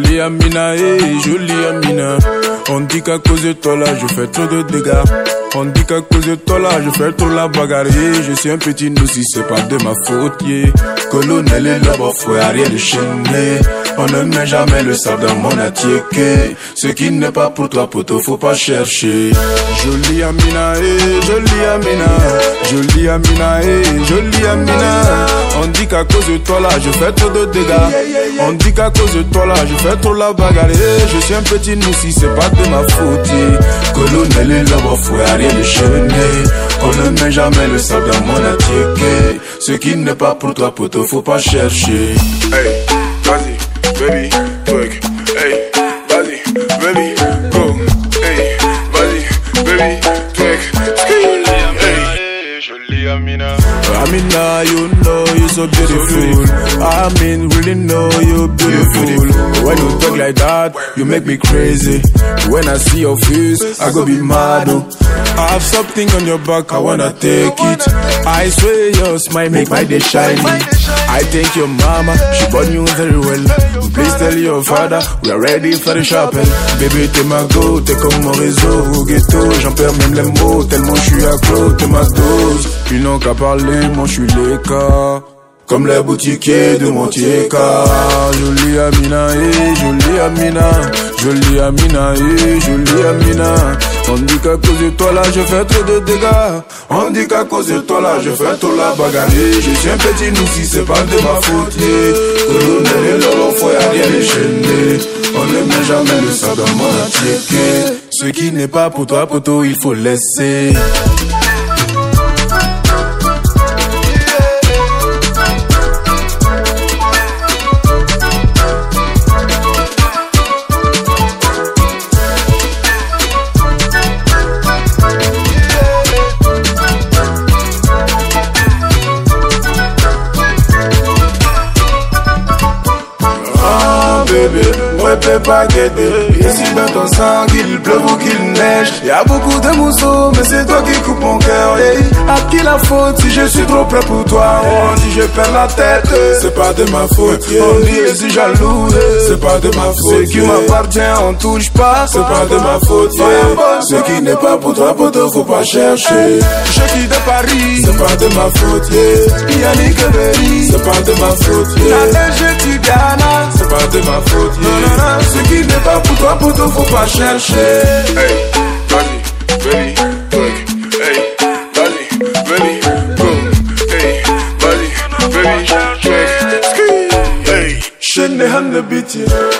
Jolie Amina, jolie Amina. On dit qu'à cause de toi là, je fais trop de dégâts. On dit qu'à cause de toi là, je fais trop la bagarre. Je suis un petit noussi, c'est pas de ma faute. Colonel et là-bas, faut rien de chaîner. On ne met jamais le sable dans mon attiéké. Ce qui n'est pas pour toi, poto, faut pas chercher. Jolie Amina, jolie Amina. Jolie Amina, jolie Amina. On dit qu'à cause de toi là, je fais trop de dégâts. On dit qu'à cause de toi là, je fais trop la bagarre. Je suis un petit noussi, c'est pas de ma faute. Colonel et là-bas, faut rien de chaîner. On ne met jamais le sable dans mon attiéké. Ce qui n'est pas pour toi, poto, faut pas chercher. Hey, vas-y, baby, twerk. Hey, vas-y, baby, go. Hey, vas-y, baby, twerk. Hey, jolie Amina. Amina, you know you're so beautiful. I mean, really know you're beautiful. When you talk like that, you make me crazy. When I see your face, I go be mad. I have something on your back, I wanna take it. I swear your smile make my day shiny. I thank your mama, she born you very well. Please tell your father, we are ready for the shopping. Baby, t'es ma go, t'es comme mon réseau. Au ghetto, j'en perds même les mots, tellement je suis accro, t'es ma dose. Ils n'ont qu'à parler, moi je suis les cas. Comme les boutiquiers de Montieka. Jolie Amina, jolie Amina. Jolie Amina, jolie Amina. On dit qu'à cause de toi là, je fais trop de dégâts. On dit qu'à cause de toi là, je fais trop la bagarre. Je suis un petit noussi, c'est pas de ma faute. Colonel et l'or, faut rien déchaîner. On ne met jamais le sable dans mon attiéké. Ce qui n'est pas pour toi, poto, il faut laisser. Bébé, moi je peux pas guetter. Ici dans ton sang, qu'il pleuve ou qu'il neige. Y'a beaucoup de mousseaux, mais c'est toi qui coupe mon cœur. À qui la faute si je suis trop près pour toi? On dit je perds la tête, c'est pas de ma faute. On dit je suis jaloux, c'est pas de ma faute. Ce qui m'appartient on touche pas, c'est pas de ma faute. Ce qui n'est pas pour toi, poto, faut pas chercher. Je quitte de Paris, c'est pas de ma faute. Yannick Berry, c'est pas de ma faute. La neige du Ghana, c'est pas de ma faute. Non, non, non, ce qui n'est pas pour toi, poto, faut pas chercher. Hey, vas-y, baby, twerk. Hey, vas-y, baby, go. Hey, vas-y, baby, twerk. Hey, Shake the hand a bit, yeah.